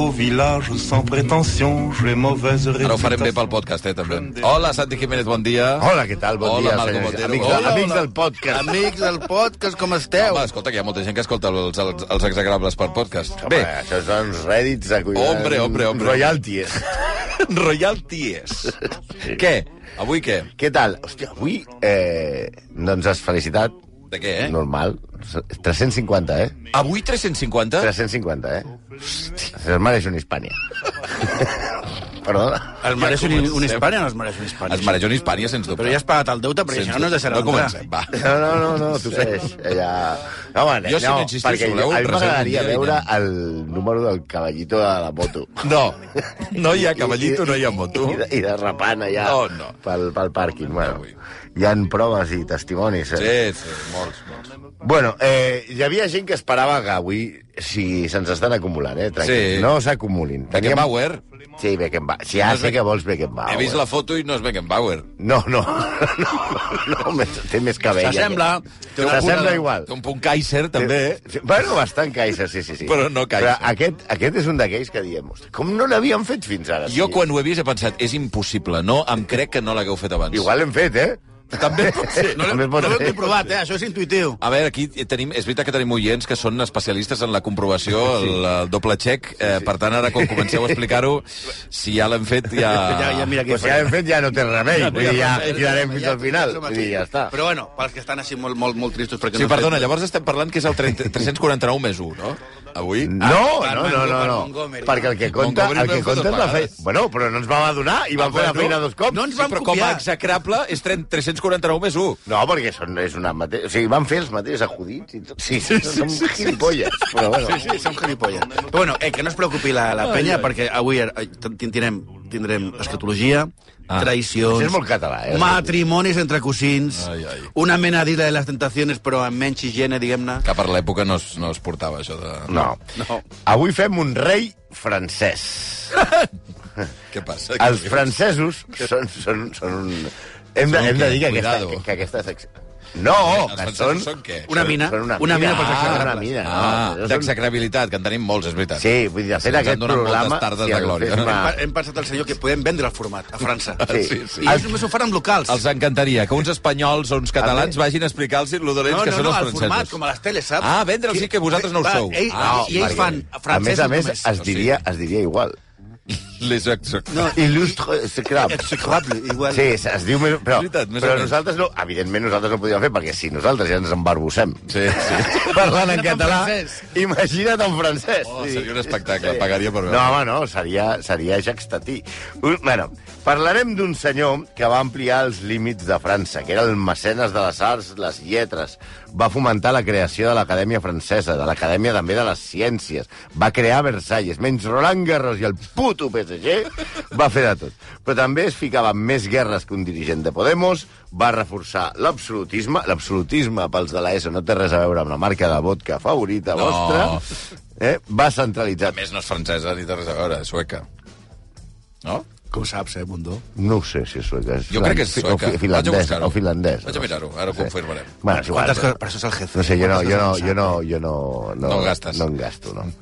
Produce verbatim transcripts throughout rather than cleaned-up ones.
beau village sans prétention, j'ai mauvaise réputation. Ara ho farem bé pel podcast, eh, també. Hola, Santi Jiménez, bon dia. Hola, què tal? Bon Hola, dia, Marco senyors. Botero. Amics, Hola, de, amics hola. del podcast. Amics del podcast, com esteu? Home, escolta, que hi ha molta gent que escolta els, els, els exagrables per podcast. Home, Bé, això són uns rèdits de cuidar. Hombre, hombre, hombre. Royalties. Royalties. Què? Avui què? Què tal? Hòstia, avui eh, no ens has felicitat. De què, eh? Normal. tres-cents cinquanta, eh? Avui tres-cents cinquanta? tres-cents cinquanta, eh? Es mereix una Hispània. Perdona. Es mereix un, un comencem. Hispània o no es mereix un Hispània? Es mereix una Hispània, sens dubte. Però ja has pagat el deute, perquè si no, no es deixarà No entrar. comencem, va. No, no, no, no, tu segueix. Ja... Home, Jo, si no, n'insistís, perquè voleu, a mi reservo un m'agradaria dia i veure anem. el número del cavallito de la moto. No, no hi ha cavallito, no hi ha moto. I, de, i derrapant allà No, no. Pel, pel pàrquing. Bueno, Avui. hi han proves i testimonis. Eh? Sí, sí, molts, molts. Bueno, eh, hi havia gent que esperava que avui, si se'ns estan acumulant, eh? Tranquil. Sí. No s'acumulin. Beckenbauer. Sí, Beckenbauer. Si ja No és sé Beck- que vols Beckenbauer. He vist la foto i no és Beckenbauer. No, no. No, no més, té més cabell. S'assembla. Té S'assembla igual. Té un punt Kaiser, també. Sí, bueno, bastant Kaiser, sí, sí, sí. Però no Kaiser. Però aquest, aquest és un d'aquells que diem, "Ostres, com no l'havíem fet fins ara? Jo Sí. quan ho he vist he pensat, és impossible, no? Em crec que no l'hagueu fet abans. Igual l'hem fet, eh? També pot ser. No l'hem També pot no l'hem ser. comprovat, eh? Això és intuïtiu. A veure, aquí tenim, és veritat que tenim oients que són especialistes en la comprovació, el, el doble xec, eh, per tant, ara, quan comenceu a explicar-ho, si ja l'hem fet, ja... Ja, ja, mira què Pues si ja l'hem fet ja no té remei. Vull dir, ja tirarem fins al final. som Vull aquí. dir, ja està. Però bueno, pels que estan així molt, molt, molt tristos perquè Sí, no han perdona, fet- llavors estem parlant que és el trenta tres-cents quaranta-nou més un, no? Avui? No, per no, no, no, per no. Montgomery. Perquè el que compta, Montgomery el que vam fer compta és dos la feina. vegades. Bueno, però no ens vam adonar i vam Ah, fer la bueno. feina dos cops. No ens Sí, vam però com a copiar. execrable és tres-cents quaranta-nou més un. No, perquè són, és una mate... O sigui, van fer els mateixos acudits i tot. Sí, sí, sí, som gilipolles. Però bueno. Sí, sí, som gilipolles. Però bueno, eh, que no es preocupi la, la penya, perquè avui eh, tindrem, tindrem escatologia, Ah. traïcions, Això és molt català, eh? matrimonis entre cosins, Ai, ai. una mena d'Isla de les Tentaciones, però amb menys higiene, diguem-ne. Que per l'època no, es, no es portava això de... No. No. Avui fem un rei francès. Què passa? Els francesos són, són, són un... Hem de, Són hem de què? dir que aquesta, Cuidado. que, que aquesta secció... No, Els que francesos són... són què? Una mina, Són una, una mina mina, pels ah, execrables. una mina, Ah, no. Són- d'execrabilitat, que en tenim molts, és veritat. Sí, vull dir, de Sí, fet, ens aquest han donat moltes programa... tardes si de el glòria. fes Hem, ma- hem pensat al senyor que podem vendre el format a França. Sí. Sí, sí. I ells només ho fan amb locals. Els encantaria que uns espanyols o uns catalans A vagin a explicar-los lo dolents no, que no, són no, els el format, francesos. com a les teles, saps? Ah, vendre'ls sí que vosaltres no ho Va, sou. Ell, Ah, I ells perquè, fan a més francesos a més, només. es diria, es diria igual. Les exec... No, Il·lustre secrab. execrable, igual. Sí, es diu més... Però, És veritat, més o però menys. nosaltres no... Evidentment, nosaltres no podíem fer, perquè si nosaltres ja ens embarbussem Sí, sí. parlant en Imagina't en català, francès. imagina't en francès. Oh, seria un espectacle, pagaria per veure. No, home, no, seria, seria Jacques Tati. Un- Bueno, parlarem d'un senyor que va ampliar els límits de França, que era el mecenes de les arts, les lletres. Va fomentar la creació de l'Acadèmia Francesa, de l'Acadèmia també de les Ciències. Va crear Versalles. Menys Roland Garros i el puto P S G, va fer de tot. Però també es ficava en més guerres que un dirigent de Podemos, va reforçar l'absolutisme. L'absolutisme, pels de l'ESO, no té res a veure amb la marca de vodka favorita No. vostra. Eh? Va centralitzar... A més, no és francesa ni té res a veure, és sueca. No? Com saps, eh, Bundó? No ho sé si és sueca. És Jo crec que és filan- sueca. O fi- Vaig a finlandès. buscar-ho. O finlandès. Vaig a mirar-ho, ara ho confirmarem. Bueno, és igual. Quantes però- coses... Per això és el jefe. No sé, jo no, jo no, Quantes jo no, coses jo no, no, No gastes. No en gasto, no.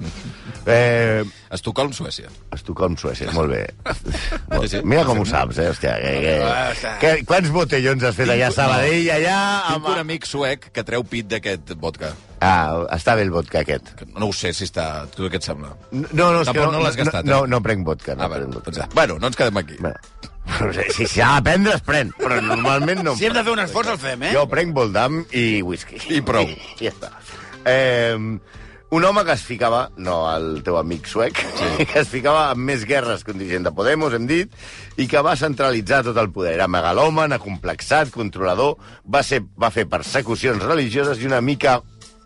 Eh, Estocolm, Suècia. Estocolm, Suècia, molt bé. Sí, sí. Mira com ho saps, eh? Hòstia, que, Ah, que, que, quants botellons has fet allà a Sabadell, allà... Tinc Amb... un amic suec que treu pit d'aquest vodka. Ah, està bé el vodka aquest. Que No ho sé si està... Tu què et sembla? No, no, és que Tampoc no, no l'has gastat, no, eh? no, no prenc vodka. No Ah, prenc bueno, vodka. doncs, bueno, no ens quedem aquí. Bueno, si s'ha de prendre, es pren, però normalment no... Si hem de fer un esforç, el fem, eh? Jo prenc Voldam i whisky. I prou. I, i ja està. Eh, un home que es ficava, no el teu amic suec, sí. que es ficava en més guerres que un dirigent de Podemos, hem dit, i que va centralitzar tot el poder. Era megalòman, acomplexat, controlador, va, ser, va fer persecucions religioses i una mica...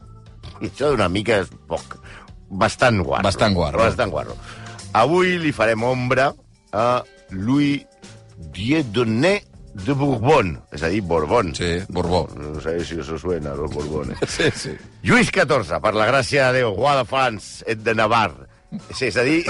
I això d'una mica és poc. Bastant guarro. Bastant guarro. Bastant guarro. Avui li farem ombra a Louis Dieudonné de Bourbon, és a dir, Borbón. Sí, Borbó. No sé si eso suena, los Borbones. Sí, sí. Lluís catorze, per la gràcia de Déu, roi de France et de Navarre. Sí, és a dir,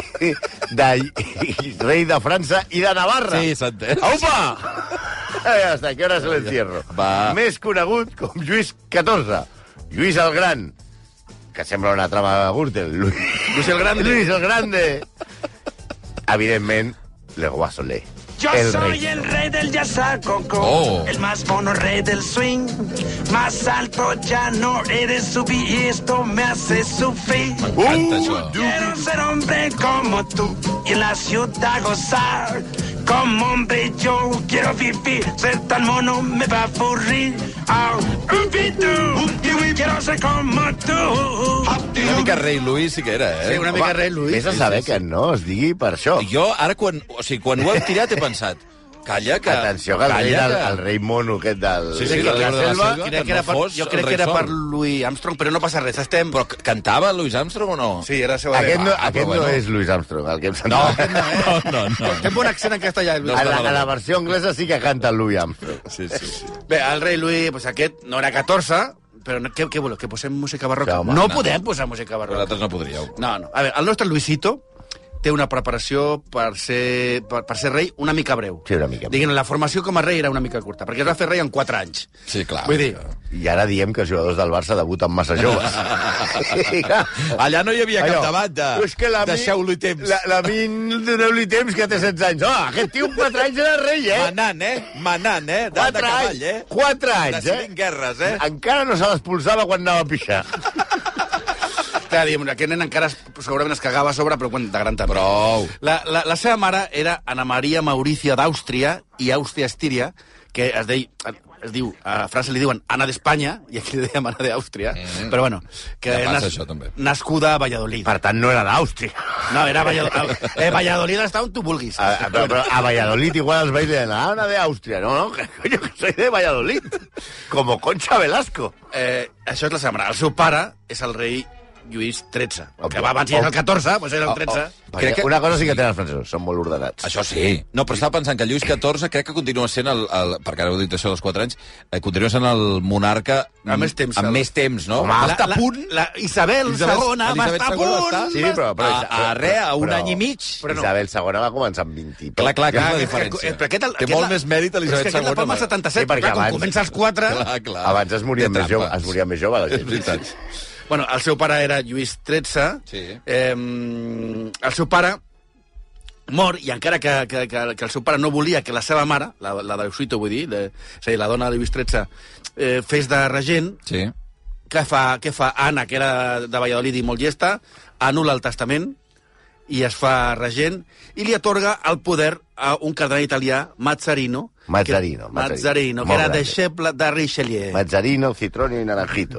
de rei de França i de Navarra. Sí, s'ha entès. Aupa! Ja està, que hora és l'encierro. Va. Més conegut com Lluís catorze. Lluís el Gran. que sembla una trama de Gürtel. Luis, Luis el Grande. Luis el Grande. Evidentment, Le Roi Soleil. Yo El soy rey. el rey del yazacoco, Oh. el más mono rey del swing. Más alto ya no eres subir y esto me hace sufrir. M'encanta, això. Quiero ser hombre como tú y en la ciudad gozar. Como hombre yo quiero vivir, ser tan mono me va a aburrir. Oh, upitu, quiero ser como tú. Una mica Rei Luis sí que era, eh? Sí, una mica rei Luis. Vés a saber que no es digui per això. Jo, ara, quan, o sigui, quan ho heu tirat, he pensat, calla, que... Atenció, que el rei, calla, del, que- el rei mono aquest del... Sí, sí, de del la llibre de la selva. selva. Crec que que era no per, fos jo el crec rei que era sol. per Louis Armstrong, però no passa res, estem... Però c- cantava Louis Armstrong o no? Sí, era la seva Aquest, veu. no, Ah, aquest però no bueno. és Louis Armstrong, el que hem No, sentit. no, no, no. Té bon accent en castellà. No No, A la, està a la malament. versió anglesa sí que canta el Louis Armstrong. Sí, sí, sí. Bé, el rei Louis, pues aquest no era catorze, però no, què, què voleu, que posem música barroca? Sí, home, no, no. podem posar música barroca. Vosaltres no podríeu. No, no. A veure, el nostre Luisito té una preparació per ser, per, per ser rei una mica breu. Sí, una mica. Diguem, la formació com a rei era una mica curta, perquè es va fer rei en quatre anys. Sí, clar. Vull dir, I ara diem que els jugadors del Barça debuten massa joves. I, clar, Allà no hi havia cap allò, debat de... "És que la mi- Deixeu-li temps. La, la min, doneu-li temps, que té setze anys. Oh, aquest tio amb quatre anys era rei, eh? Manant, eh? Manant, eh? De, de Quatre cavall, anys, eh? quatre anys, Decidint eh? guerres, eh? Encara no se l'expulsava quan anava a pixar. clar, diguem, aquest nen encara es, segurament es cagava a sobre, però quan de gran també. Prou. La, la, la seva mare era Ana Maria Mauricia d'Àustria i Àustria-Estíria, que es, deia, es diu, a França li diuen Anna d'Espanya, i aquí li dèiem Anna d'Àustria, mm. però bueno, que Ja passa nas, això, també. nascuda a Valladolid. Per tant, no era d'Àustria. No, era Valladolid. Eh, Valladolid està on tu vulguis. A, a, però, però a Valladolid igual els veis de ah, una de Àustria. No, no, que, coño, que soy de Valladolid. Como Concha Velasco. Eh, això és la seva mare. El seu pare és el rei Lluís tretze. El que Òbvio. va abans ja era el catorze, doncs era el tretze. Perquè Crec que- una cosa sí que tenen els francesos, són molt ordenats. Això sí. No, però estava pensant que Lluís catorze crec que continua sent el... el perquè ara heu dit això dels quatre anys, eh, continua sent el monarca Amb més temps, amb el- més temps, no? Home, Va La- estar la- a punt... La Isabel, Isabel- segona va Elisabet estar a segona va punt. estar- Sí, però... però A, a res, a un però- any i mig. Però no. Isabel segona va començar amb vint i poc. Clar, clar, que és la Clar, diferència. que- però aquest, el- Té aquest molt la- més mèrit Elisabet És que aquest la segona. palma al però- setanta-set, Sí, perquè clar, quan abans- comença als quatre... Clar, clar. Abans es moria, Té més jove, trampes. es moria més jove, la És gent. veritat. Bueno, el seu pare era Lluís tretze. Sí. Eh, el seu pare mor, i encara que, que, que, que el seu pare no volia que la seva mare, la, la de Luisito, vull dir, de, és a dir, la dona de Lluís tretze, eh, fes de regent, Sí. què fa, què fa Anna, que era de Valladolid i molt llesta, anul·la el testament i es fa regent i li atorga el poder a un cardenal italià, Mazzarino, Mazzarino, que, Mazzarino. Mazzarino, que Molt era gran. deixeble de Richelieu. Mazzarino, Citronio i Naranjito.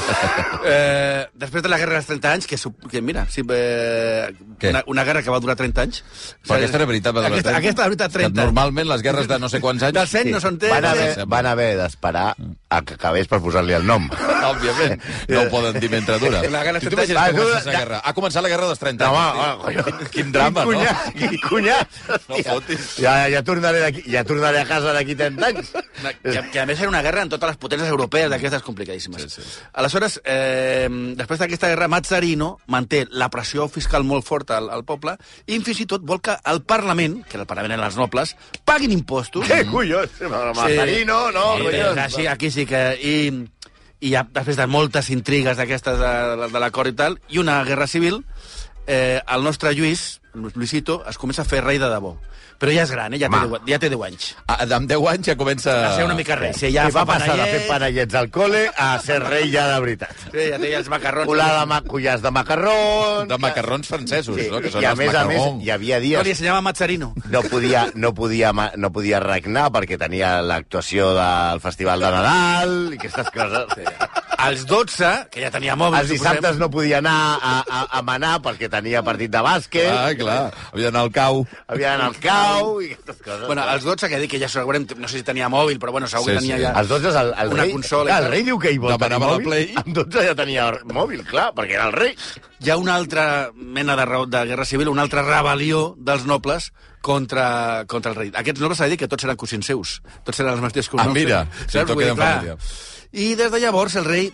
Eh, després de la guerra dels trenta anys, que, su- que mira, sí, eh, Què? una, una guerra que va durar trenta anys. Però aquesta era veritat, va durar Aquesta, trenta. aquesta era veritat, trenta. Que normalment les guerres de no sé quants anys... Del cent no són Van haver, trenta. van haver d'esperar a que acabés per posar-li el nom. Òbviament, no ho poden dir mentre dura. La guerra I tu dels imagines trenta com anys. comença aquesta guerra. Ha començat la guerra dels trenta No, anys. home, home, Quin, quin drama, quin no? cunyat, quin cunyat. No fotis. Ja, ja, tornaré d'aquí, ja tornaré a casa d'aquí trenta anys. Que, que a més era una guerra en totes les potències europees, d'aquestes complicadíssimes. Sí, sí. Aleshores, eh, després d'aquesta guerra, Mazzarino manté la pressió fiscal molt forta al, al poble i fins i tot vol que el Parlament, que el Parlament eren els nobles, paguin impostos. Què collons? Mazzarino, no, Sí, collons. així, aquí sí que... I, i ja, després de moltes intrigues d'aquestes de, de, de l'acord i tal, i una guerra civil, eh, el nostre Lluís, Luisito, es comença a fer rei de debò. Però ja és gran, eh? ja, té deu, ja té deu anys. Ah, amb deu anys ja comença... A ser una mica rei. Sí, ja I va fa passar de fer panellets, panellets al cole a ser rei ja de veritat. sí, ja té ja els macarrons. Colar de ma collars de macarrons... De macarrons francesos, Sí, no? Que són I a els més a més, macarrons. hi havia No, li dies... ensenyava Mazzarino. No podia, no, podia, ma- no podia regnar perquè tenia l'actuació del Festival de Nadal i aquestes coses. Sí. Als dotze, que ja tenia mòbil, Els dissabtes no podia anar a, a, a manar perquè tenia partit de bàsquet, Ah, clar. Havia d'anar al cau. havia d'anar al cau i aquestes coses. Bueno, als dotze, que dic que ja segurament, no sé si tenia mòbil, però bueno, segur Sí, que tenia sí. ja... als dotze el, el Una rei... consola i clar, tal. el rei diu que hi vol tenir Demanava la mòbil. Play. Amb dotze ja tenia mòbil, clar, perquè era el rei. Hi ha una altra mena de, raó- de guerra civil, una altra rebel·lió dels nobles contra, contra el rei. Aquests nobles s'ha de dir que tots eren cosins seus. Tots eren els mateixos cognoms. Ah, mira, seus. sí, tot Vull dir, queda en clar. família. I des de llavors el rei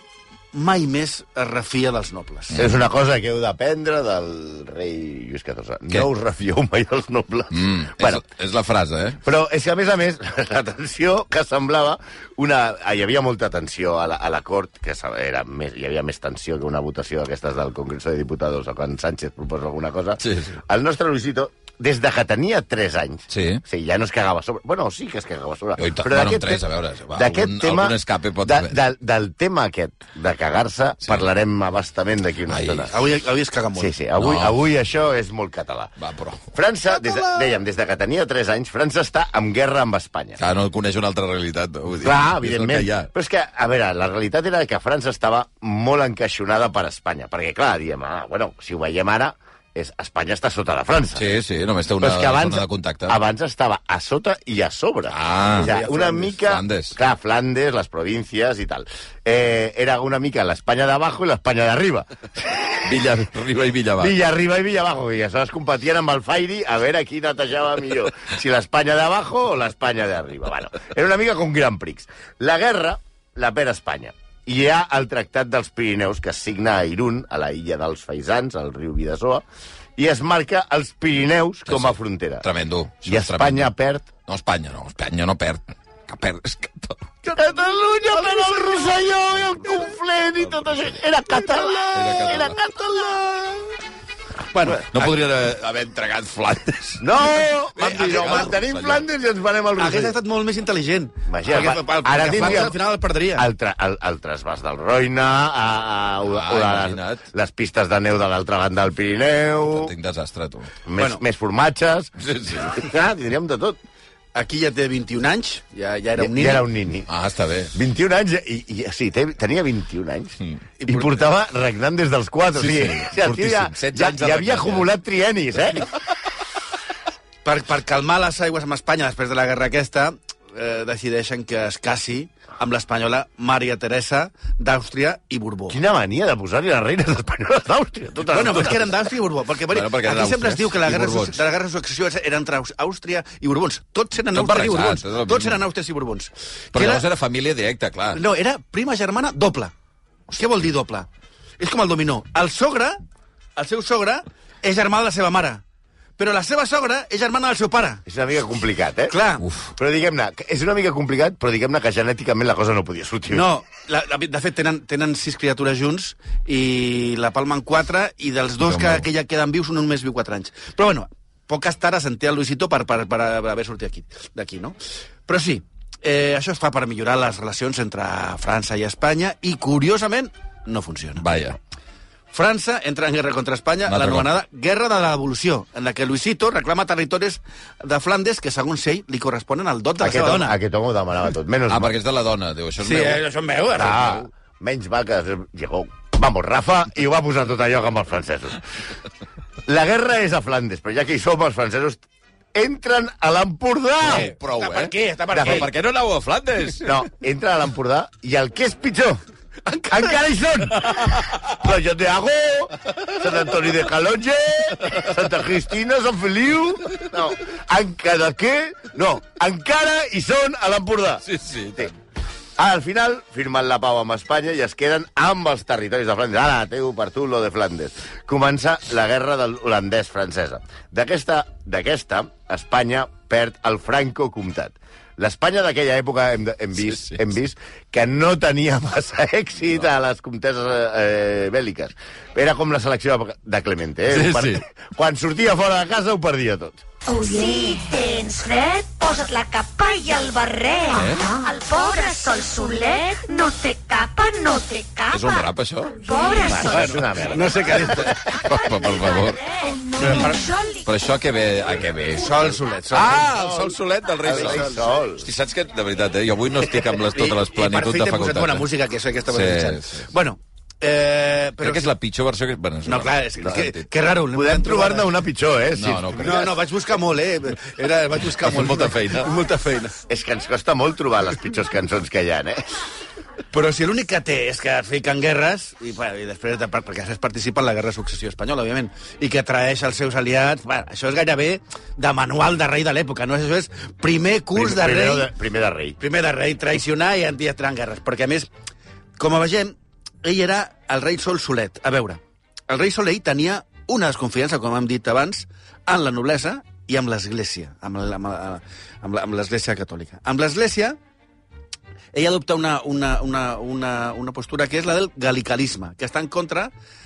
mai més es refia dels nobles. És una cosa que heu d'aprendre del rei Lluís catorze. Què? No us refieu mai dels nobles. Mm, bueno, és, és la frase, eh? però és que, a més a més, la tensió que semblava una... Hi havia molta tensió a la, a la cort, que era més, hi havia més tensió que una votació d'aquestes del Congreso de Diputados o quan Sánchez proposa alguna cosa. Sí, sí. El nostre Luisito, des de que tenia tres anys, Sí. sí, ja no es cagava a sobre. Bueno, sí que es cagava a sobre. Oi, tant, Però bueno, d'aquest amb tres, te- a veure, va, d'aquest algun- tema, algun escape pot de, haver. de, del tema aquest, de cagar-se, Sí. parlarem abastament d'aquí una Ai. estona. Avui, avui es caga molt. Sí, sí, avui, No. avui això és molt català. Va, però... França, des de, dèiem, des de que tenia tres anys, França està en guerra amb Espanya. Clar, no coneix una altra realitat. No? Vull dir, Clar, és el evidentment. que hi ha. Però és que, a veure, la realitat era que França estava molt encaixonada per Espanya. Perquè, clar, diem, ah, bueno, si ho veiem ara, és, Espanya està sota de França. Sí, sí, només té una Però és que abans, zona de contacte. abans estava a sota i a sobre. Ah, o sigui, una Flandes, mica... Flandes. Clar, Flandes, les províncies i tal. Eh, era una mica l'Espanya d'abajo i l'Espanya d'arriba. Villa arriba i Villa va. Villa arriba i Villa abajo. I aleshores competien amb el Fairy a veure qui netejava millor. Si l'Espanya d'abajo o l'Espanya d'arriba. Bueno, era una mica com Grand Prix. La guerra la perd Espanya. I hi ha el Tractat dels Pirineus, que es signa a Irún, a la illa dels Faisans, al riu Bidasoa, i es marca els Pirineus com a frontera. Tremendo. Això I és Espanya tremendo. perd... No, Espanya no. Espanya no perd. Que perd és Catalunya. Catalunya, però el Rosselló i el Conflent i tot això. Era català, Era era català. Bueno, No podrien haver entregat Flandes. No, vam dir, no, Clar, mantenim senyor. Flandes i ens venem al hagués Rosselló. estat molt més intel·ligent. Imagina't, perquè, va- perquè, ara perquè tindríem- Flandes al final el perdria. El, tra el, el trasbàs del Roine, a, a, a, Ah, a, a imagina't. les pistes de neu de l'altra banda del Pirineu, Tinc desastre, tu. més, Bueno. més formatges... Sí, sí. Ah, tindríem de tot. Aquí ja té vint-i-un anys, ja, ja era un Ja, nin. ja era un nini. Ah, està bé. vint-i-un anys, i, i sí, té, tenia vint-i-un anys, Mm. i portava regnant des dels quatre. Sí, o sigui, sí, o sigui, el tio ja, fortíssim. setze ja, anys de ja havia regnat, acumulat trienis, eh? Per, per calmar les aigües amb Espanya després de la guerra aquesta, eh, decideixen que es casi amb l'espanyola Maria Teresa d'Àustria i Borbó. Quina mania de posar-hi les reines espanyoles d'Àustria. Totes Bueno, però és totes. que eren d'Àustria i Borbó. Perquè, Bueno, perquè eren aquí sempre es àustries diu que la i guerra, borbons. de la guerra de successió era entre Aus- Àustria i Borbons. Tots eren Tot Àustria i barrejat, Borbons. és el Tots mismo. eren Àustries i Borbons. Però Que llavors era família directa, clar. No, era prima germana doble. Què vol dir doble? És com el dominó. El sogre, el seu sogre, és germà de la seva mare. Però la seva sogra és germana del seu pare. És una mica complicat, eh? Clar. Uf. Però diguem-ne, que és una mica complicat, però diguem-ne que genèticament la cosa no podia sortir. No, la, la, de fet, tenen, tenen sis criatures junts i la palmen quatre, i dels dos que, Déu meu. que ja queden vius, un només viu quatre anys. Però, bueno, poques tares sentia el Luisito per, per, per haver sortit aquí- d'aquí, no? Però sí, eh, això es fa per millorar les relacions entre França i Espanya i, curiosament, no funciona. Vaja. França entra en guerra contra Espanya, Un altre l'anomenada Guerra de la Devolució, en la que Luisito reclama territoris de Flandes que, segons ell, li corresponen al dot de la Aquest, seva home, dona. aquest home ho demanava tot. Menys Ah, mal. perquè és de la dona. Diu, això és Sí, meu. eh, això és meu. Ah, menys vaques. Llegó. Vamos, Rafa, i ho va posar tot allò amb els francesos. La guerra és a Flandes, però ja que hi som, els francesos entren a l'Empordà. Eh, prou, Està eh? per què? Està per De què? Però per què no aneu a Flandes? No, entren a l'Empordà i el que és pitjor, encara, encara hi són. Roger de Agó, Sant Antoni de Calonge, Santa Cristina, Sant Feliu... No, encara què? No, encara hi són a l'Empordà. Sí, sí. Sí. Al final, firmen la pau amb Espanya i es queden amb els territoris de Flandes. Ara, teu per tu, lo de Flandes. Comença la guerra de l'holandès-francesa. D'aquesta, d'aquesta, Espanya perd el Franco-Comtat. L'Espanya d'aquella època hem, de- hem, vist, Sí, sí, hem vist que no tenia massa èxit a les comteses eh, bèl·liques. Era com la selecció de Clemente. Eh? Sí, Ho per- sí. Quan sortia fora de casa ho perdia tot. Si tens fred, posa't la capa i el barret. Eh? El pobre sol solet no té capa, no té capa. És un rap, això? Pobre sol És una merda. No sé què ha dit. Per, per favor. solet. Sol- Però això a què ve? A què ve? Sol Solet. Sol Ah, el sol solet del rei El rei Sol. Sol. Hosti, saps que, de veritat, eh? Jo avui no estic amb les, totes les plenitud I, de I per fi t'he posat facultat. bona eh? música, que això que estava Sí, desitjant. sí. Bueno, eh, però... Crec que és la pitjor versió que... Bueno, és No, igual. clar, és, No, que, sentit. que raro. no Podem podem trobar-ne una pitjor, eh? No, no crec. No, no, vaig buscar molt, eh? Era, vaig buscar Has fet molt. molta feina. Molta feina. És que ens costa molt trobar les pitjors cançons que hi ha, eh? Però si l'únic que té és que es fiquen guerres, i, bueno, i després, de, perquè després participa en la guerra de successió espanyola, òbviament, i que traeix els seus aliats, bueno, això és gairebé de manual de rei de l'època, no? Això és primer curs de primer, rei... de, primer de rei. Primer de rei, traicionar i entrar en guerres. Perquè, a més, com a vegem, ell era el rei Sol Solet. A veure, el rei Solet tenia una desconfiança, com hem dit abans, en la noblesa i amb l'Església, amb la- amb la- amb la- amb l'Església catòlica. Amb l'Església, ell adopta una, una, una, una, una postura que és la del galicalisme, que està en contra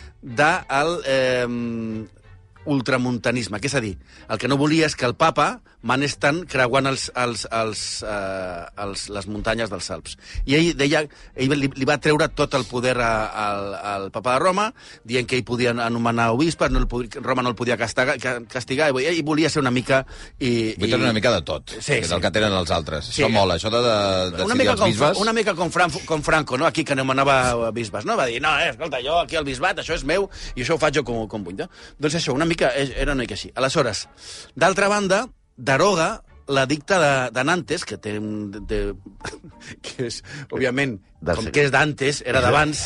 del eh, ultramuntanisme, que és a dir, el que no volia és que el papa manés tant creuant els, els, els, eh, els, les muntanyes dels Alps. I ell deia, ell li, li va treure tot el poder a, al, al papa de Roma, dient que ell podia anomenar obispes, no el, pod- Roma no el podia castigar, castigar i ell volia ser una mica... I, Vull tenir una mica de tot, Sí, que és sí. el que tenen els altres. Sí. Això mola, això de, de una decidir mica, els com, bisbes... una mica com, Fran, com Franco, no? Aquí que anomenava bisbes, no? Va dir, no, eh, escolta, jo aquí al bisbat, això és meu, i això ho faig jo com, com vull, no? Doncs això, una mica, era una mica així. Aleshores, d'altra banda, deroga l'edicte de, de Nantes, que té un... De, que és, òbviament, Del com segle. que és d'antes, era d'abans.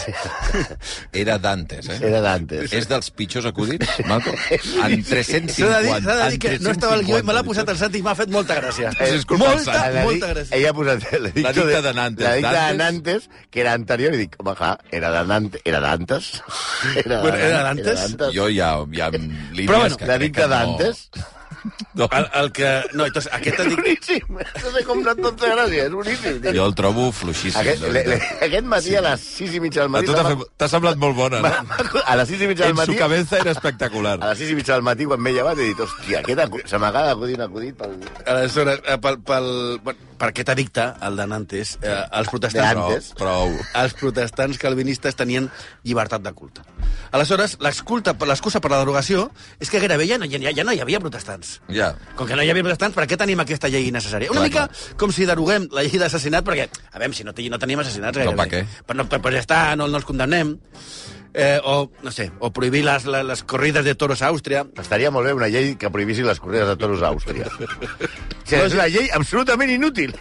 Era Dantes, eh? Era d'antes. És dels pitjors acudits, Marco? En tres-cents S'ha de dir, cinquanta. s'ha de dir que en no estava al guió i me l'ha tres-cents posat el Santi i m'ha fet molta gràcia. Eh, és culpa del molta, Sant. Ha de dir- molta gràcia. Ella ha posat l'edicte L'edicte de Nantes. L'edicte de Dantes. Nantes, que era anterior, i dic, home, clar, era de Nantes. Era d'antes? Era, Bueno, era d'antes? d'antes. Jo ja, ja amb línies Però bueno, que crec L'edicte que no... d'antes. No. El, el que... No, entonces, aquest És edicte... boníssim. No sé com no et pot fer gràcia, és boníssim. tio. Jo el trobo fluixíssim. Aquest, de le, le, veritat. aquest matí a les sis i mitja del A matí... tu t'ha m'ha- fet- t'ha semblat molt bona, no? m'ha- A les sis i mitja del En su matí... cabeza era espectacular. A les sis i mitja del matí, quan m'he llevat, he dit, hòstia, aquest acu- se m'acaba d'acudir un acudit pel... Aleshores, eh, pel, pel, bueno, per aquest edicte, el de Nantes, eh, els protestants... De Nantes. Prou. Els protestants calvinistes tenien llibertat de culte. Aleshores, l'excusa l'excusa per la derogació és que gairebé ja no, ja, ja no hi havia protestants. Ja. Com que no hi havia protestants, per què tenim aquesta llei innecessària? Una Clar, mica clar. com si deroguem la llei d'assassinat, perquè, a veure, si no, te- no teníem assassinats Però gairebé. per què? Però, no, però, però ja està, no, no els condemnem. Eh, o, no sé, o prohibir les, les, les corrides de toros a Àustria. Estaria molt bé una llei que prohibissin les corrides de toros a Àustria. Sí, és una llei absolutament inútil.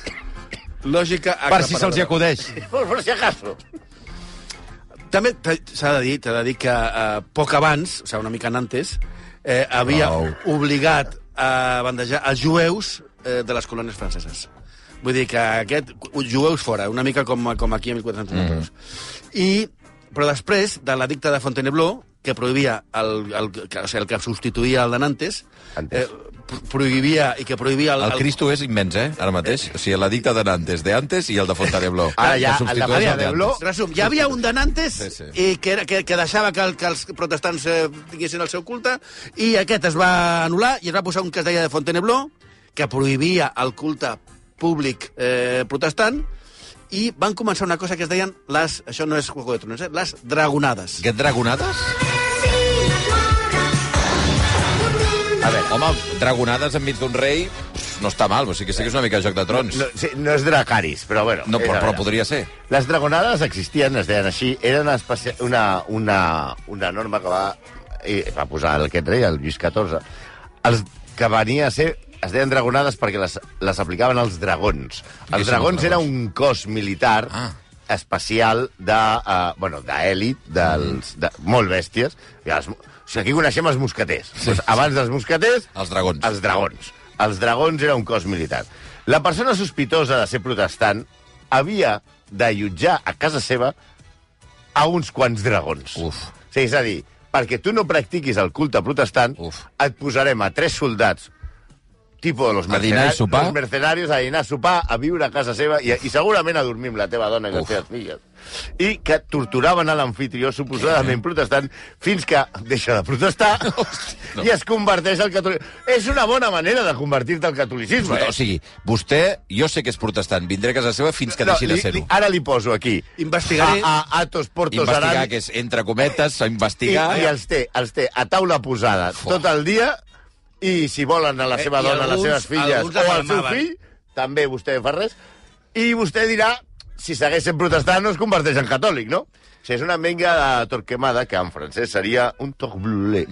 Lògica Per si se'ls hi acudeix. Por, por si acaso. També t'ha- s'ha de dir, t'ha de dir que eh, poc abans, o sigui, una mica antes, eh, havia Prou. obligat a bandejar els jueus eh, de les colònies franceses. Vull dir que aquest, jueus fora, una mica com, com aquí a mil quatre-cents noranta-dos. Mm. I, però després de l'edicte de Fontainebleau, que prohibia el, el, que, o sigui, el que substituïa el de Nantes, Antes. eh, pro- prohibia i que prohibia el, El Cristo és immens, eh, ara mateix. O sigui, l'edicte de Nantes, de antes, i el de Fontainebleau. Ara ja, Que el de substitueix el de Fontainebleau- antes. Resum, hi havia un de Nantes Sí, sí. i que, era, que, que deixava que, el, que els protestants eh, tinguessin el seu culte, i aquest es va anul·lar i es va posar un que es deia de Fontainebleau, que prohibia el culte públic eh, protestant, i van començar una cosa que es deien les... Això no és Juego de Tronos, eh? Les dragonades. Aquest dragonades? A veure, Home, dragonades enmig d'un rei pff, no està mal, o sigui que sí que és una mica Joc de Trons. no, sí, no és Dracaris, però bueno. No, és, però, a però veure. podria ser. Les dragonades existien, es deien així, era una, especi... una, una, una norma que va, eh, va posar aquest rei, el Lluís catorze, els que venia a ser, es deien dragonades perquè les, les aplicaven als dragons. Qui Els són dragons els era dragons? un cos militar Ah. especial de, uh, bueno, d'èlit, dels, de, molt bèsties. I els, o sigui, aquí coneixem els mosqueters. Sí, doncs, abans dels mosqueters... Els dragons. Els dragons. Els dragons era un cos militar. La persona sospitosa de ser protestant havia de jutjar a casa seva a uns quants dragons. Uf. Sí, és a dir, perquè tu no practiquis el culte protestant, Uf. et posarem a tres soldats tipo los A dinar i mercenarios, sopar? los mercenarios a dinar, sopar, a viure a casa seva i, i segurament a dormir amb la teva dona i les Uf. teves filles. I que torturaven a l'anfitrió, suposadament protestant, fins que deixa de protestar No. i es converteix al catolicisme. És una bona manera de convertir-te al catolicisme. O sigui, vostè, jo sé que és protestant, vindré a casa seva fins que deixi de li- ser-ho. li- Ara li poso aquí. Investigaré. A, a Atos Portos Investigar, Aran. que és entre cometes, a I, investigar... I els té, els té a taula posada Fuà. tot el dia, i si volen a la Eh, seva i dona, a les alguns- seves filles, alguns o al seu apalmaven. fill, també vostè fa res, i vostè dirà, si segueix sent protestant, no es converteix en catòlic, no? O sigui, és una menga de torquemada, que en francès seria un toc blulé.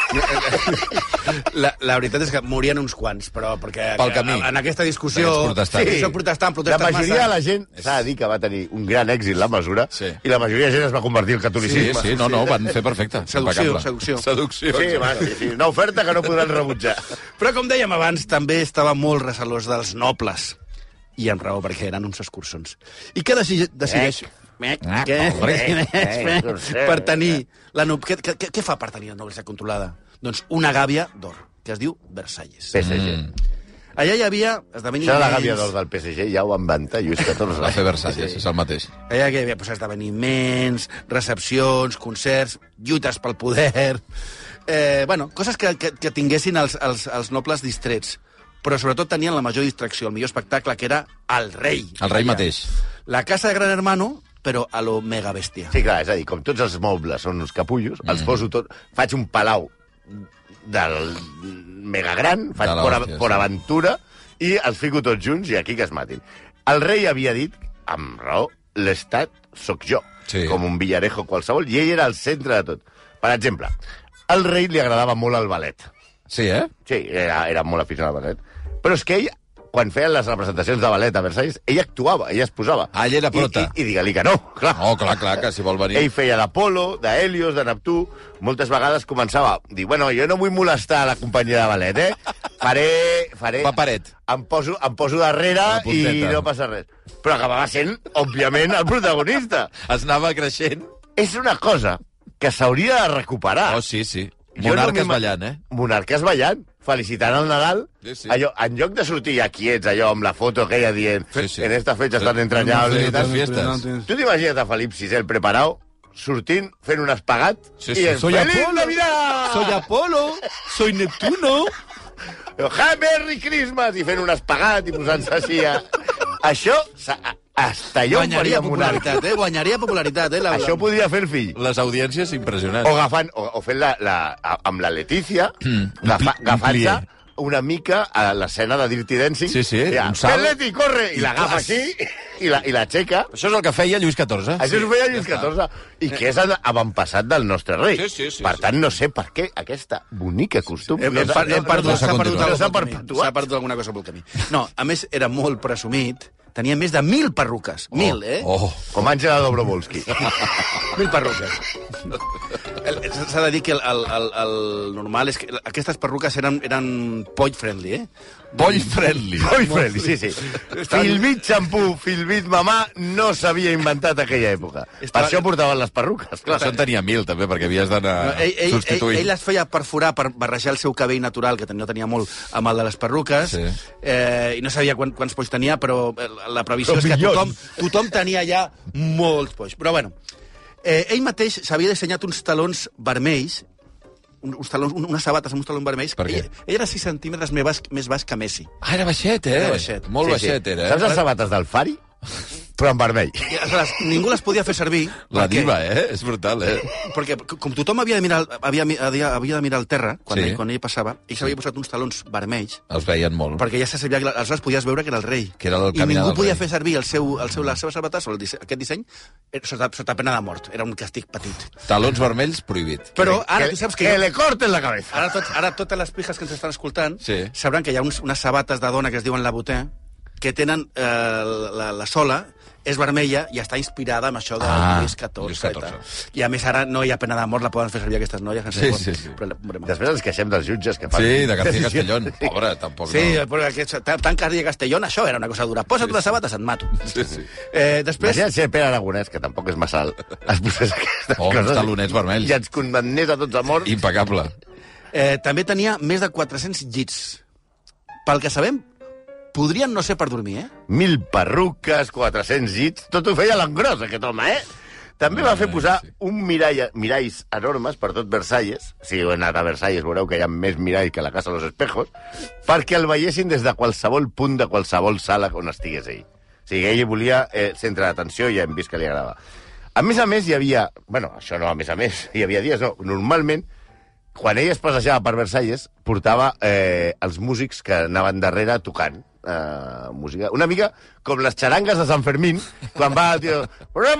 La, la veritat és que morien uns quants, però perquè Pel camí. en aquesta discussió... D'aquests protestants. Sí, soc protestant, La protestant majoria massa... de la gent, s'ha de dir que va tenir un gran èxit la mesura, Sí. i la majoria de gent es va convertir al Sí, catolicisme. sí, no, no, ho van fer perfecte. Seducció, Impecable. seducció. Seducció. Sí, bueno, sí, sí, una oferta que no podran rebutjar. Però, com dèiem abans, també estava molt recelós dels nobles. I amb raó, perquè eren uns escurçons. I què deci decideix... Ah, Què? eh, Per tenir... La no... què, què, què fa per tenir la noblesa controlada? Doncs una gàbia d'or, que es diu Versalles. P S G. Mm. Allà hi havia esdeveniments... Això de la gàbia d'or del P S G ja ho van inventar Lluís catorze. Va fer Versalles, és el mateix. Allà hi havia pues, esdeveniments, recepcions, concerts, lluites pel poder... Eh, bueno, coses que, que, que tinguessin els, els, els nobles distrets, però sobretot tenien la major distracció, el millor espectacle, que era el rei. El rei mateix. La casa de Gran Hermano, però a lo mega bèstia. Sí, clar, és a dir, com tots els mobles són uns capullos, mm. els poso tot... Faig un palau del mega gran, faig la por, hòstia, por sí. aventura, i els fico tots junts i aquí que es matin. El rei havia dit, amb raó, l'estat sóc jo, Sí. com un villarejo qualsevol, i ell era el centre de tot. Per exemple, al rei li agradava molt el ballet. Sí, eh? Sí, era, era molt aficionat al ballet. Però és que ell, quan feien les representacions de ballet a Versalles, ell actuava, ell es posava. Ah, ell era prota. I, i, i digue-li que no, clar. Oh, clar, clar, que si vol venir... Ell feia d'Apolo, d'Helios, de Neptú. Moltes vegades començava a dir, bueno, jo no vull molestar la companyia de ballet, eh? Faré... faré Paperet. em poso, em poso darrere La punteta. i no passa res. Però acabava sent, òbviament, el protagonista. Es anava creixent. És una cosa que s'hauria de recuperar. Oh, sí, sí. Jo Monarques no m'ima- ballant, eh? Monarques ballant, felicitant el Nadal. Sí, sí. Allò, en lloc de sortir ja quiets, allò, amb la foto aquella dient Sí, sí. en esta fecha estan entrañables Sí, i tal. sí, fiestes. Tu t'imagines a Felip sisè el preparado, sortint, fent un espagat, Sí, sí. i en Soy Feliz Apolo. Navidad! Soy Apolo, soy Neptuno... Happy Merry Christmas! I fent un espagat i posant-se així a... Això, sa- hasta jo em Guanyaria faria monarca. popularitat, eh? Guanyaria popularitat, eh? La, Això ho podria fer el fill. Les audiències impressionants. O agafant, o, o fent la, la, a- amb la Letícia, Mm, agafa, un pli- un agafant-se plié. una mica a l'escena de Dirty Dancing. Sí, sí, Ja, un salt. Leti, corre! I l'agafa clas. així, i la, i l'aixeca. Això és el que feia Lluís catorze. Això s'ho feia Lluís ja està. catorze. I que és avantpassat del nostre rei. Sí, sí, sí, per sí. tant, no sé per què aquesta bonica costum... Hem, no hem, s'ha- per- hem no- perdut, no s'ha s'ha perdut, continuat. alguna S'ha cosa pel camí. perpetuat. S'ha perdut alguna cosa pel camí. No, a més, era molt presumit. Tenia més de mil perruques. Mil, eh? Oh, Com Àngela Dobrovolsky. Mil perruques. El- S'ha de dir que el, el, el, el normal és que aquestes perruques eren, eren poll-friendly, eh? boll friendly. Boyfriend, sí, sí. Filbit xampú, filbit mamà, no s'havia inventat aquella època. Per Estava- això portaven les perruques. Clar, això en tenia mil, també, perquè havies d'anar No, ell, ell, ell, substituint. ell les feia perforar per barrejar el seu cabell natural, que no tenia molt, amb el de les perruques, Sí. eh, i no sabia quant, quants polls tenia, però eh, la previsió Però és que milions. tothom, tothom tenia ja molts polls. Però bueno, eh, ell mateix s'havia dissenyat uns talons vermells, un- uns talons, un- unes sabates amb uns talons vermells. Per què? Ell, ell era sis centímetres més baix, més baix que Messi. Ah, era baixet, eh? Era baixet. Molt Sí, sí. baixet, era, Saps eh? les sabates del Fari? Però en vermell. I, aleshores, ningú les podia fer servir. La perquè- diva, eh? És brutal, eh? Perquè com tothom havia de mirar, havia, havia, havia de mirar al terra quan, Sí. ell, quan ell passava, ell s'havia posat uns talons vermells Els veien molt. perquè ja se sabia que aleshores podies veure que era el rei. Que era el I caminar ningú del podia rei. fer servir el seu, el seu, les seves sabates o el disse, aquest disseny eh, sota, sota pena de mort. Era un castig petit. Talons vermells, prohibit. Però ara que, tu saps que... que le corten la cabeza. Ara, tots, ara totes les pijas que ens estan escoltant Sí. sabran que hi ha uns, unes sabates de dona que es diuen la boté que tenen eh, la, la sola és vermella i està inspirada amb això de Ah, Lluís catorze. Lluís I, catorze. tal. I a més ara no hi ha pena de mort, la poden fer servir aquestes noies. sense Sí, por- sí, sí. problema. Després ens queixem dels jutges que fan... Sí, de García Castellón. Pobre, tampoc Sí, no. però aquest, tan, tan García Castellón, això era una cosa dura. Posa't les sabates, et mato. Sí, sí. Eh, després, Imagina't ser Pere Aragonès, que tampoc és massa alt, es posés aquestes Oh, uns coses talonets vermells. i ens condemnés a tots a mort. Impecable. eh, també tenia més de quatre-cents llits. Pel que sabem, podrien no ser per dormir, eh? Mil perruques, quatre-cents llits, tot ho feia a l'engròs, aquest home, eh? També va fer posar sí. un mirall, miralls enormes per tot Versalles. Si heu anat a Versalles veureu que hi ha més mirall que a la Casa de los Espejos, perquè el veiessin des de qualsevol punt de qualsevol sala on estigués ell. O sigui, ell volia eh, centre d'atenció i ja hem vist que li agradava. A més a més, hi havia... Bueno, això no, a més a més, hi havia dies, no. Normalment, quan ell es passejava per Versalles, portava eh, els músics que anaven darrere tocant. Uh, música. Una mica com les xarangues de Sant Fermín, quan va el tio...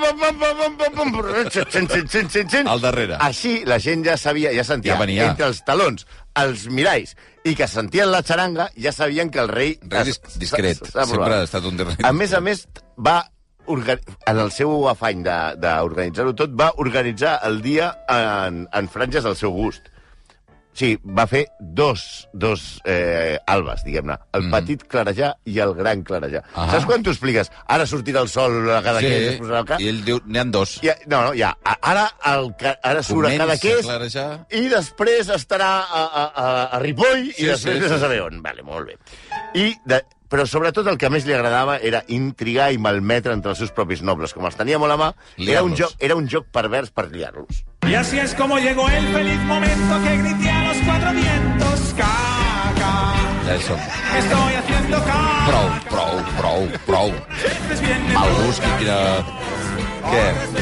Al darrere. Així la gent ja sabia, ja sentia, Ja venia. entre els talons, els miralls, i que sentien la xaranga, ja sabien que el rei... Rei dis discret. s'ha aprovat. Sempre ha estat un rei A més a més, va orga- en el seu afany d'organitzar-ho tot, va organitzar el dia en, en franges al seu gust. Sí, va fer dos, dos eh, albes, diguem-ne. El mm. petit clarejar i el gran clarejar. Ah. Saps quan t'ho expliques? Ara sortirà el sol a Cadaqués, sí, el cap? I ell diu, n'hi ha dos. Ja, no, no, ja. Ara, el, ara surt a Cadaqués i després estarà a, a, a, a Ripoll sí, i després sí, sí. a saber on. Vale, molt bé. I de, però sobretot el que més li agradava era intrigar i malmetre entre els seus propis nobles. Com els tenia molt a mà, era un, joc, era un joc pervers per liar-los. Y así es como llegó el feliz momento que grité a los cuatro vientos. Caca. Ja hi som. Estoy haciendo caca. Prou, prou, prou, prou. Mal gust, quina... Què?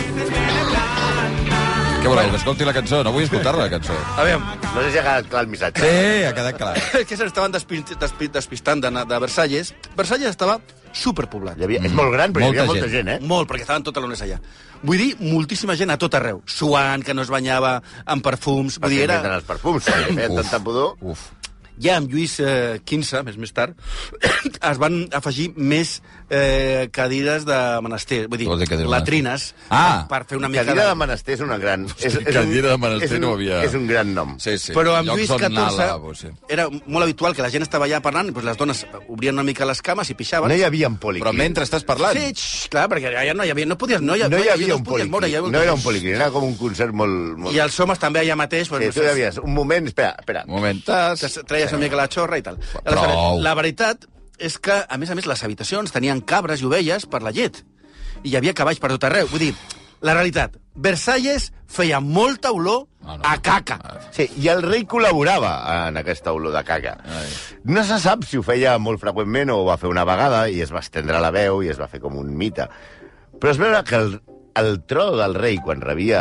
Què voleu, que escolti la cançó? No vull escoltar-la, la cançó. A veure, no sé si ha quedat clar el missatge. Sí, ha quedat clar. És que s'estaven despist, despist, despistant de, de Versalles. Versalles estava superpoblat. Hi havia, és molt gran, però molta hi havia molta gent. gent, eh? Molt, perquè estaven tots alumnes allà. Vull dir, moltíssima gent a tot arreu. Suant, que no es banyava amb perfums. Vull dir, era... Perquè els perfums, que feien tanta pudor. Uf. Ja amb Lluís eh, quinze, més més tard, es van afegir més eh, cadires de menester, vull dir, dir latrines, ah, per fer una mica... Cadira de, de menester és una gran... Hosti, és, és cadira un, de menester és un, no havia... És un gran nom. Sí, sí. Però amb Llocs Lluís catorze lavabo, sí. era molt habitual que la gent estava allà parlant, doncs les dones obrien una mica les cames i pixaven. No hi havia un policlínic. Però mentre estàs parlant... Sí, xx, clar, perquè allà no hi havia... No, podies, no, hi, no hi havia no un policlínic. No era un policlínic, era com un concert molt... molt... I els homes també allà mateix... Pues, sí, tu hi havies un moment... Espera, espera. Un moment. Tas... Treies una mica la xorra i tal. Prou. La veritat és que, a més a més, les habitacions tenien cabres i ovelles per la llet. I hi havia cavalls per tot arreu. Vull dir, la realitat, Versalles feia molta olor ah, no. a caca. Sí, i el rei col·laborava en aquesta olor de caca. Ai. No se sap si ho feia molt freqüentment o ho va fer una vegada i es va estendre la veu i es va fer com un mite. Però es veu que el, el tro del rei, quan rebia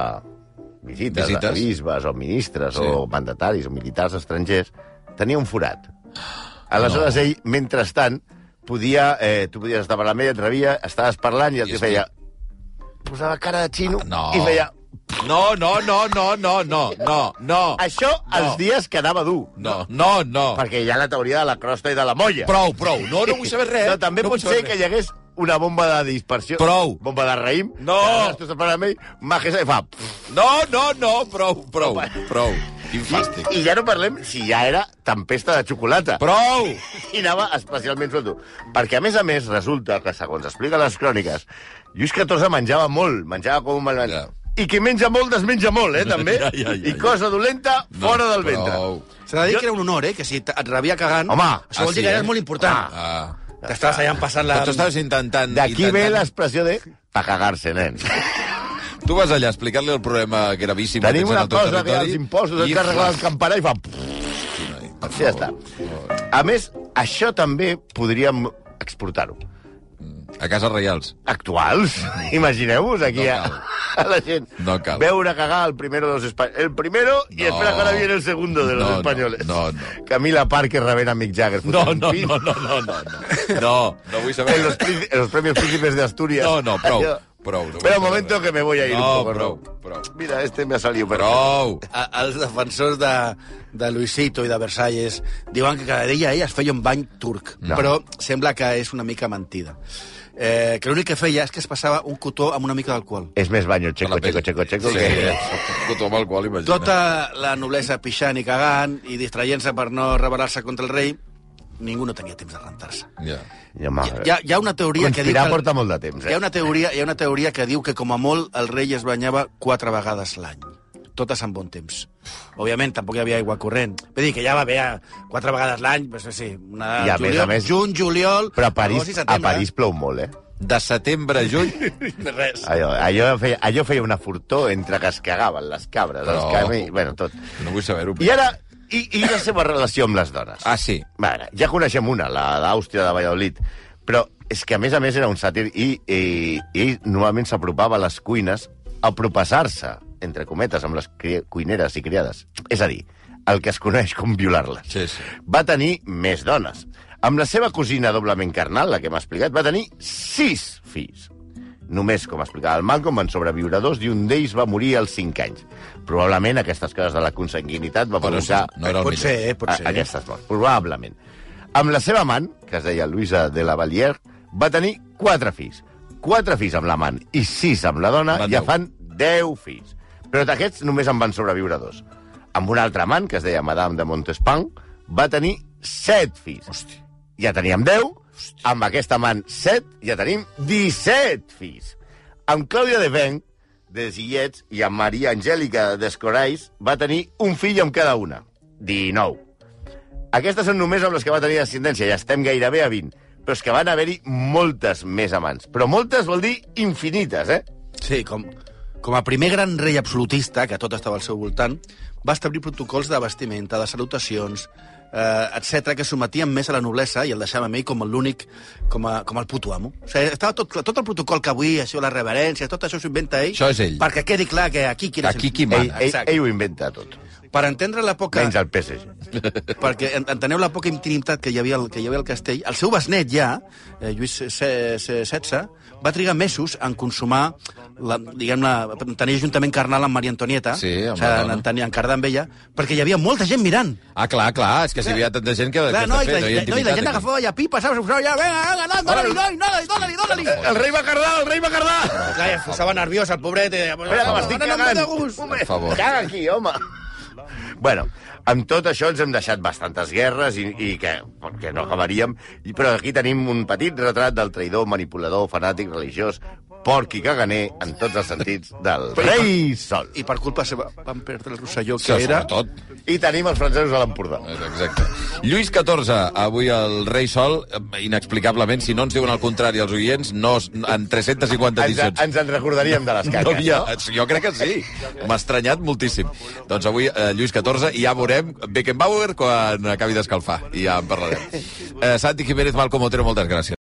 visites, visites? a bisbes o ministres sí. o mandataris o militars estrangers, tenia un forat. Aleshores, no. ell, mentrestant, podia, eh, tu podies estar parlant amb ell, et rebia, estaves parlant i el tio feia... Posava cara de xino ah, no. i feia... No, no, no, no, no, no, no, no. Això no. els dies que anava dur. No, no, no. Perquè hi ha la teoria de la crosta i de la molla. Prou, prou. No, no vull saber res. No, també no pot ser que hi hagués una bomba de dispersió. Prou. Bomba de raïm. No. Tu estàs parlant amb ell, majesa i fa... No, no, no, prou, prou, prou. Quin fàstic. I, I ja no parlem si ja era tempesta de xocolata. Prou! I anava especialment suelto. Perquè, a més a més, resulta que, segons explica les cròniques, Lluís catorze menjava molt, menjava com un malvat. Ja. I qui menja molt, desmenja molt, eh, també. Ja, ja, ja, I cosa dolenta, no, fora del ventre. S'ha de dir jo... que era un honor, eh, que si et rebia cagant... Home, això vol dir ah, sí, que era eh? molt important. Ah. T'estaves allà passant la... Però tu estaves intentant... D'aquí ve l'expressió de... pa cagar-se, nen. Tu vas allà a explicar-li el problema gravíssim. Tenim una cosa que els impostos ens arreglar el campanar i fa... Sí, ja està. A més, això també podríem exportar-ho. A cases reials. Actuals. Imagineu-vos aquí no a, a la gent. No cal. Veure cagar el primero de los españoles. El primero no. y espera que ahora viene el segundo de los no, españoles. No, no. Camila Parker rebent a Mick Jagger. No, no, no, no, no, no, no. No, no vull saber. En los, en los premios Príncipes de Asturias. No, no, prou. Yo... Prou, no Pero un momento que me voy a ir no, un poco. Prou, no, prou. Mira, este me ha salido prou. A, els defensors de, de Luisito i de Versalles diuen que cada dia ell es feia un bany turc, no. però sembla que és una mica mentida. Eh, que l'únic que feia és que es passava un cotó amb una mica d'alcohol. És més banyo checo, checo, checo, checo. Sí, que... cotó amb alcohol, imagina. Tota la noblesa pixant i cagant i distraient-se per no rebel·lar-se contra el rei, ningú no tenia temps de rentar-se. Ja. Ja, hi, ha, hi ha una teoria que diu... Conspirar porta molt de temps, eh? Hi ha, una teoria, hi ha una teoria que diu que, com a molt, el rei es banyava quatre vegades l'any. Totes en bon temps. Òbviament, tampoc hi havia aigua corrent. Vull dir que ja va bé quatre vegades l'any, pues, sí, una I a juliol, més a més, juny, juliol... Però a París, a París plou molt, eh? De setembre a juny... Res. Allò, allò, feia, allò feia una furtó entre que es cagaven les cabres, Però... els cabres, bueno, tot. No vull saber-ho. I ara, i, i la seva relació amb les dones? Ah, sí? Bueno, ja coneixem una, la d'Àustria, de Valladolid, però és que, a més a més, era un sàtir i, i, i ell normalment s'apropava a les cuines a propassar-se, entre cometes, amb les cuineres i criades. És a dir, el que es coneix com violar-les. Sí, sí. Va tenir més dones. Amb la seva cosina doblement carnal, la que m'ha explicat, va tenir sis fills. Només, com explicava el Malcolm, van sobreviure dos i un d'ells va morir als cinc anys. Probablement aquestes coses de la consanguinitat va provocar... No era el pot ser, eh, pot ser. Aquestes morts, probablement. Amb la seva amant, que es deia Luisa de la Vallière, va tenir quatre fills. Quatre fills amb l'amant i sis amb la dona, ja fan deu fills. Però d'aquests només en van sobreviure dos. amb un altre amant, que es deia Madame de Montespan, va tenir set fills. Hosti. Ja teníem deu, Hosti. Amb aquest amant set, ja tenim disset fills. Amb Clàudia de Benc, de Sillets, i amb Maria Angèlica d'Escorais, va tenir un fill amb cada una. dinou. Aquestes són només amb les que va tenir descendència, ja estem gairebé a vint. Però és que van haver-hi moltes més amants. Però moltes vol dir infinites, eh? Sí, com, com a primer gran rei absolutista, que tot estava al seu voltant, va establir protocols de vestimenta, de salutacions, eh, etcètera, que sometien més a la noblesa i el deixaven a ell com l'únic, com, a, com el puto amo. O sigui, estava tot, tot el protocol que avui, això, la reverència, tot això s'ho inventa ell. Això és ell. Perquè quedi clar que aquí... Qui aquí qui mana. Ell, ell, ell ho inventa tot. Per entendre la poca... Menys el P S G. Perquè enteneu la poca intimitat que hi havia al, que hi havia al castell. El seu besnet ja, eh, Lluís setze, va trigar mesos en consumar, la, diguem-ne, tenir ajuntament carnal amb Maria Antonieta, sí, amb o sigui, en, tenir, en cardar amb ella, perquè hi havia molta gent mirant. Ah, clar, clar, és que si hi havia tanta gent que... Clar, que no, i, fet, la, no, no, i la gent agafava ja pipa, saps? Ja, vinga, vinga, dóna-li, dóna-li, dóna-li, dóna-li. El rei va cardar, el rei va cardar! Clar, ja estava nerviós, el pobret. Espera, que m'estic cagant. Per favor. Caga aquí, home. Bueno, amb tot això ens hem deixat bastantes guerres i, i que, que no acabaríem, però aquí tenim un petit retrat del traïdor, manipulador, fanàtic, religiós, porc i caganer, en tots els sentits, del rei Sol. I per culpa seva van perdre el Rosselló, que Sí, era... sobretot. I tenim els francesos a l'Empordà. Exacte. Lluís catorze, avui el rei Sol, inexplicablement, si no ens diuen el contrari els oients, no, en tres-centes cinquanta Ens, edicions. ens en recordaríem de les No caques, havia, no? jo crec que sí. M'ha estranyat moltíssim. Doncs avui, eh, Lluís catorze, i ja veurem Beckenbauer quan acabi d'escalfar. I ja en parlarem. Eh, Santi Jiménez, Malcom Otero, moltes gràcies.